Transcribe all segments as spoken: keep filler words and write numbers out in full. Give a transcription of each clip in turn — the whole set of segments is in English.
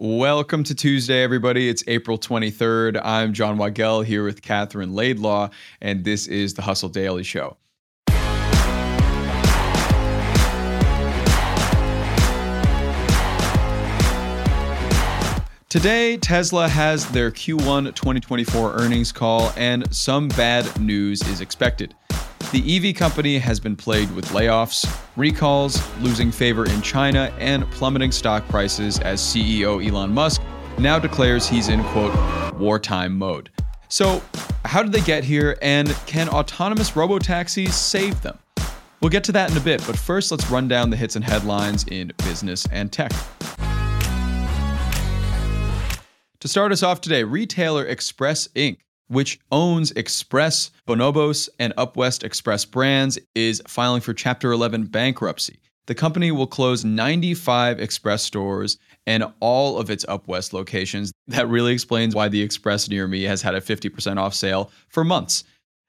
Welcome to Tuesday, everybody. It's April twenty-third. I'm John Waddell here with Catherine Laidlaw, and this is the Hustle Daily Show. Today, Tesla has their Q one twenty twenty-four earnings call, and some bad news is expected. The E V company has been plagued with layoffs, recalls, losing favor in China, and plummeting stock prices as C E O Elon Musk now declares he's in, quote, wartime mode. So, how did they get here, and can autonomous robotaxis save them? We'll get to that in a bit, but first let's run down the hits and headlines in business and tech. To start us off today, retailer Express Incorporated, which owns Express, Bonobos, and UpWest Express brands, is filing for Chapter eleven bankruptcy. The company will close ninety-five Express stores and all of its UpWest locations. That really explains why the Express near me has had a fifty percent off sale for months.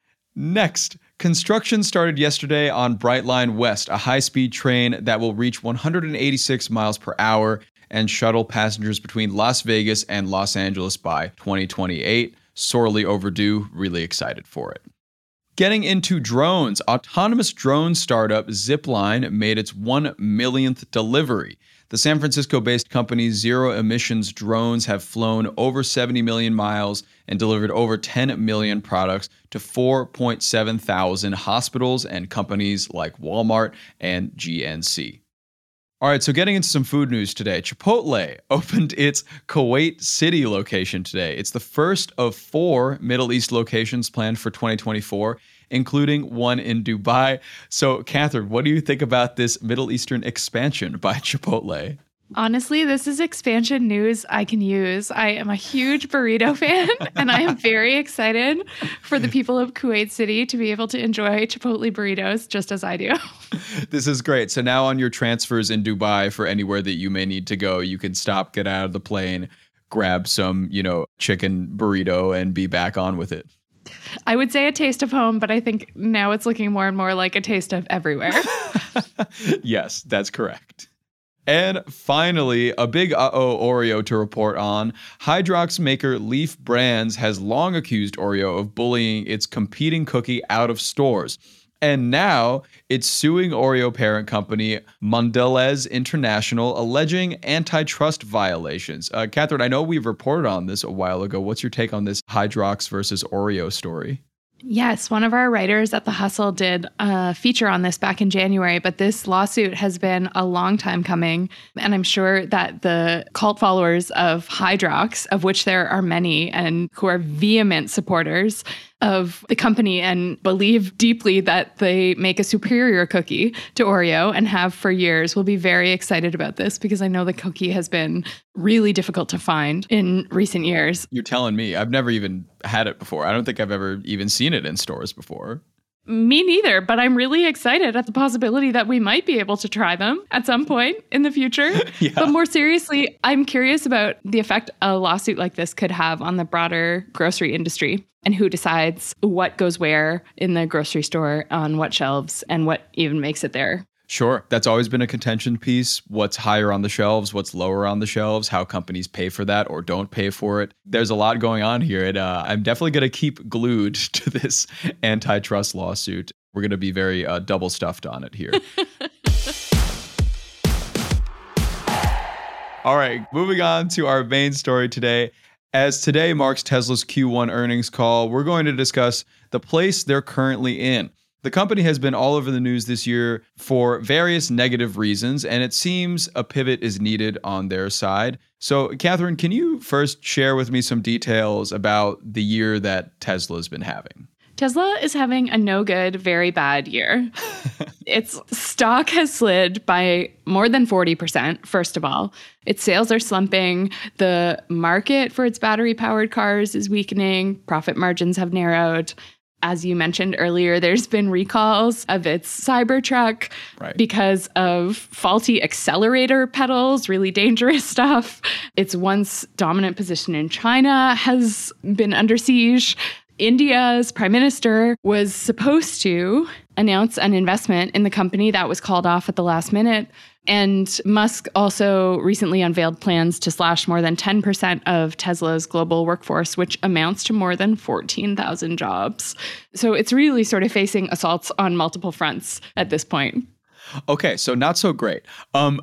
Next, construction started yesterday on Brightline West, a high-speed train that will reach one hundred eighty-six miles per hour and shuttle passengers between Las Vegas and Los Angeles by twenty twenty-eight. Sorely overdue, really excited for it. Getting into drones, autonomous drone startup Zipline made its one millionth delivery. The San Francisco-based company Zero Emissions Drones have flown over seventy million miles and delivered over ten million products to four point seven thousand hospitals and companies like Walmart and G N C. All right, so getting into some food news today. Chipotle opened its Kuwait City location today. It's the first of four Middle East locations planned for twenty twenty-four, including one in Dubai. So, Catherine, what do you think about this Middle Eastern expansion by Chipotle? Honestly, this is expansion news I can use. I am a huge burrito fan, and I am very excited for the people of Kuwait City to be able to enjoy Chipotle burritos just as I do. This is great. So now on your transfers in Dubai for anywhere that you may need to go, you can stop, get out of the plane, grab some, you know, chicken burrito and be back on with it. I would say a taste of home, but I think now it's looking more and more like a taste of everywhere. Yes, that's correct. And finally, a big uh-oh Oreo to report on. Hydrox maker Leaf Brands has long accused Oreo of bullying its competing cookie out of stores. And now it's suing Oreo parent company Mondelez International, alleging antitrust violations. Uh, Catherine, I know we've reported on this a while ago. What's your take on this Hydrox versus Oreo story? Yes, one of our writers at The Hustle did a feature on this back in January, but this lawsuit has been a long time coming. And I'm sure that the cult followers of Hydrox, of which there are many and who are vehement supporters of the company and believe deeply that they make a superior cookie to Oreo and have for years, will be very excited about this because I know the cookie has been really difficult to find in recent years. You're telling me. I've never even had it before. I don't think I've ever even seen it in stores before. Me neither, but I'm really excited at the possibility that we might be able to try them at some point in the future. Yeah. But more seriously, I'm curious about the effect a lawsuit like this could have on the broader grocery industry and who decides what goes where in the grocery store, on what shelves, and what even makes it there. Sure. That's always been a contention piece. What's higher on the shelves? What's lower on the shelves? How companies pay for that or don't pay for it. There's a lot going on here. And uh, I'm definitely going to keep glued to this antitrust lawsuit. We're going to be very uh, double stuffed on it here. All right. Moving on to our main story today. As today marks Tesla's Q one earnings call, we're going to discuss the place they're currently in. The company has been all over the news this year for various negative reasons, and it seems a pivot is needed on their side. So, Catherine, can you first share with me some details about the year that Tesla's been having? Tesla is having a no good, very bad year. Its stock has slid by more than forty percent, first of all. Its sales are slumping. The market for its battery-powered cars is weakening. Profit margins have narrowed. As you mentioned earlier, there's been recalls of its Cybertruck right. because of faulty accelerator pedals, really dangerous stuff. Its once dominant position in China has been under siege. India's prime minister was supposed to announce an investment in the company that was called off at the last minute. And Musk also recently unveiled plans to slash more than ten percent of Tesla's global workforce, which amounts to more than fourteen thousand jobs. So it's really sort of facing assaults on multiple fronts at this point. Okay, so not so great. Um,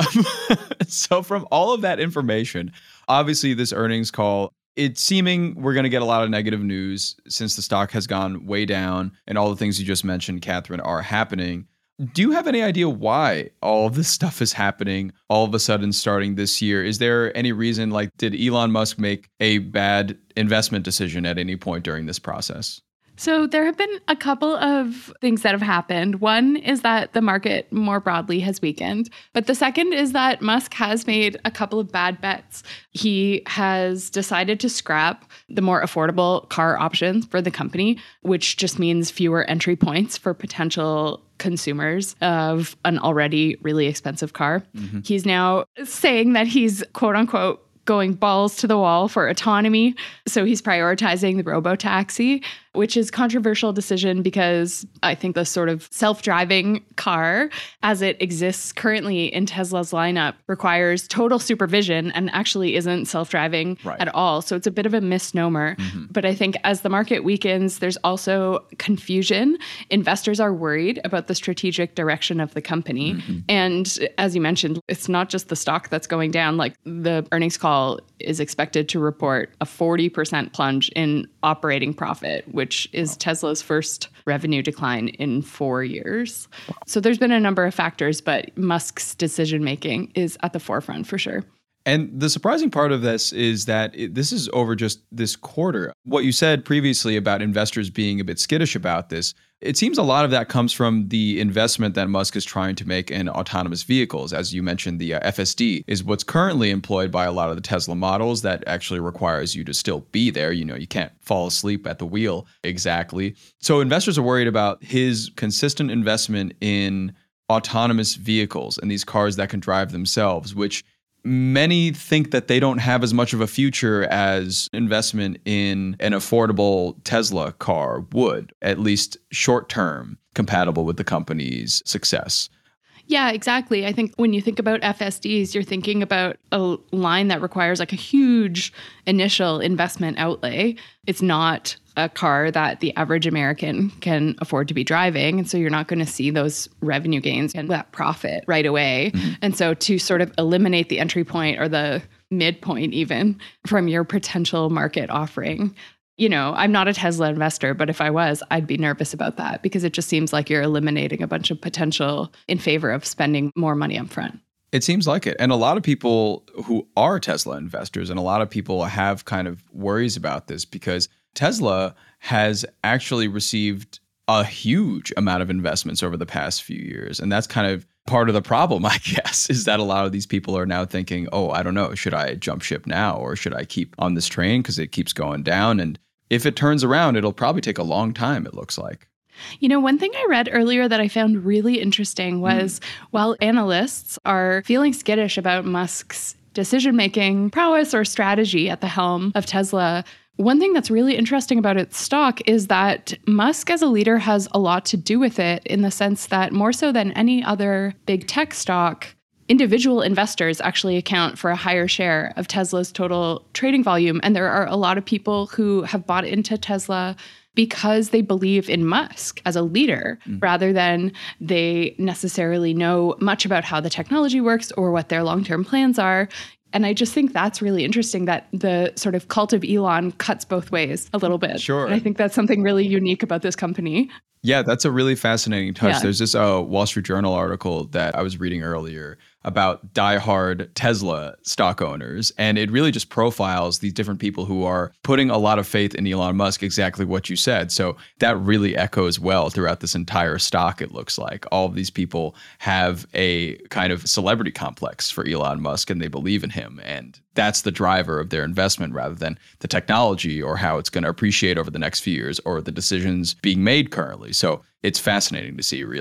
so from all of that information, obviously this earnings call, it's seeming we're going to get a lot of negative news since the stock has gone way down and all the things you just mentioned, Catherine, are happening. Do you have any idea why all of this stuff is happening all of a sudden starting this year? Is there any reason, like, did Elon Musk make a bad investment decision at any point during this process? So there have been a couple of things that have happened. One is that the market more broadly has weakened. But the second is that Musk has made a couple of bad bets. He has decided to scrap the more affordable car options for the company, which just means fewer entry points for potential consumers of an already really expensive car. Mm-hmm. He's now saying that he's, quote unquote, going balls to the wall for autonomy. So he's prioritizing the robo-taxi, which is a controversial decision because I think the sort of self-driving car as it exists currently in Tesla's lineup requires total supervision and actually isn't self-driving right. at all. So it's a bit of a misnomer. Mm-hmm. But I think as the market weakens, there's also confusion. Investors are worried about the strategic direction of the company. Mm-hmm. And as you mentioned, it's not just the stock that's going down. Like the earnings call is expected to report a forty percent plunge in operating profit, which is Tesla's first revenue decline in four years. So there's been a number of factors, but Musk's decision-making is at the forefront for sure. And the surprising part of this is that it, this is over just this quarter. What you said previously about investors being a bit skittish about this, it seems a lot of that comes from the investment that Musk is trying to make in autonomous vehicles. As you mentioned, the uh, F S D is what's currently employed by a lot of the Tesla models that actually requires you to still be there. You know, you can't fall asleep at the wheel exactly. So investors are worried about his consistent investment in autonomous vehicles and these cars that can drive themselves, which many think that they don't have as much of a future as investment in an affordable Tesla car would, at least short term, compatible with the company's success. Yeah, exactly. I think when you think about F S Ds, you're thinking about a line that requires like a huge initial investment outlay. It's not a car that the average American can afford to be driving. And so you're not going to see those revenue gains and that profit right away. Mm-hmm. And so to sort of eliminate the entry point or the midpoint even from your potential market offering, you know, I'm not a Tesla investor, but if I was, I'd be nervous about that because it just seems like you're eliminating a bunch of potential in favor of spending more money up front. It seems like it. And a lot of people who are Tesla investors and a lot of people have kind of worries about this because Tesla has actually received a huge amount of investments over the past few years. And that's kind of part of the problem, I guess, is that a lot of these people are now thinking, oh, I don't know, should I jump ship now or should I keep on this train because it keeps going down? And if it turns around, it'll probably take a long time, it looks like. You know, one thing I read earlier that I found really interesting was mm. while analysts are feeling skittish about Musk's decision-making prowess or strategy at the helm of Tesla, one thing that's really interesting about its stock is that Musk as a leader has a lot to do with it in the sense that more so than any other big tech stock, individual investors actually account for a higher share of Tesla's total trading volume. And there are a lot of people who have bought into Tesla because they believe in Musk as a leader, mm. rather than they necessarily know much about how the technology works or what their long-term plans are. And I just think that's really interesting that the sort of cult of Elon cuts both ways a little bit. Sure. And I think that's something really unique about this company. Yeah, that's a really fascinating touch. Yeah. There's this uh, Wall Street Journal article that I was reading earlier about diehard Tesla stock owners. And it really just profiles these different people who are putting a lot of faith in Elon Musk, exactly what you said. So that really echoes well throughout this entire stock, it looks like. All of these people have a kind of celebrity complex for Elon Musk and they believe in him. And that's the driver of their investment rather than the technology or how it's going to appreciate over the next few years or the decisions being made currently. So it's fascinating to see, really.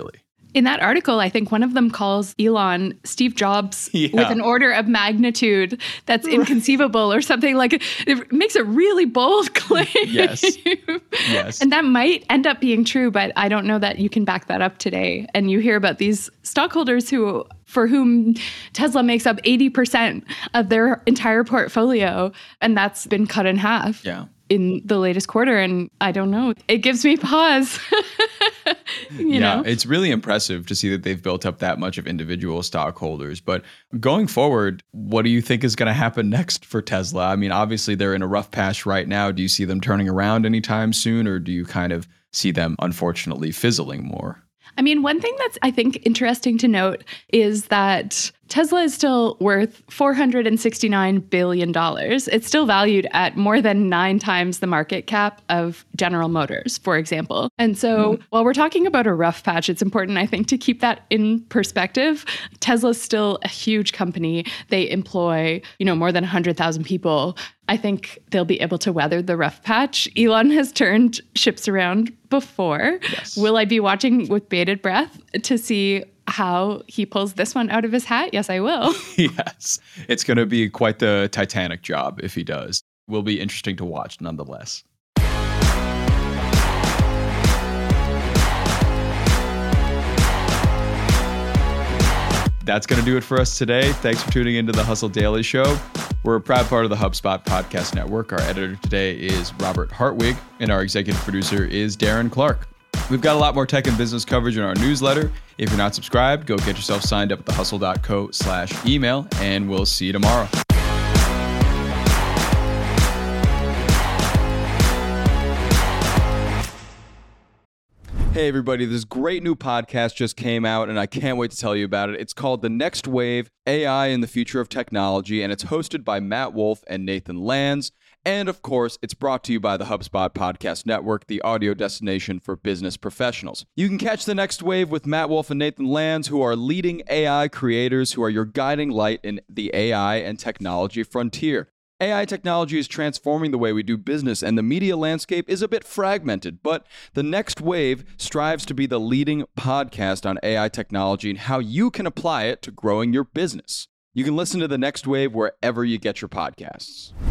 In that article, I think one of them calls Elon Steve Jobs yeah. with an order of magnitude that's inconceivable or something. Like, it makes a really bold claim. Yes. Yes. And that might end up being true, but I don't know that you can back that up today. And you hear about these stockholders who, for whom Tesla makes up eighty percent of their entire portfolio, and that's been cut in half. Yeah. In the latest quarter. And I don't know, it gives me pause. you yeah, know? It's really impressive to see that they've built up that much of individual stockholders. But going forward, what do you think is going to happen next for Tesla? I mean, obviously they're in a rough patch right now. Do you see them turning around anytime soon, or do you kind of see them unfortunately fizzling more? I mean, one thing that's, I think, interesting to note is that Tesla is still worth four hundred sixty-nine billion dollars. It's still valued at more than nine times the market cap of General Motors, for example. And so mm. while we're talking about a rough patch, it's important, I think, to keep that in perspective. Tesla's still a huge company. They employ, you know, more than one hundred thousand people. I think they'll be able to weather the rough patch. Elon has turned ships around before. Yes. Will I be watching with bated breath to see how he pulls this one out of his hat? Yes, I will. Yes. It's going to be quite the Titanic job if he does. Will be interesting to watch nonetheless. That's going to do it for us today. Thanks for tuning into the Hustle Daily Show. We're a proud part of the HubSpot Podcast Network. Our editor today is Robert Hartwig, and our executive producer is Darren Clark. We've got a lot more tech and business coverage in our newsletter. If you're not subscribed, go get yourself signed up at thehustle.co slash email, and we'll see you tomorrow. Hey, everybody, this great new podcast just came out, and I can't wait to tell you about it. It's called The Next Wave, A I in the Future of Technology, and it's hosted by Matt Wolf and Nathan Lands. And, of course, it's brought to you by the HubSpot Podcast Network, the audio destination for business professionals. You can catch The Next Wave with Matt Wolf and Nathan Lands, who are leading A I creators who are your guiding light in the A I and technology frontier. A I technology is transforming the way we do business, and the media landscape is a bit fragmented, but The Next Wave strives to be the leading podcast on A I technology and how you can apply it to growing your business. You can listen to The Next Wave wherever you get your podcasts.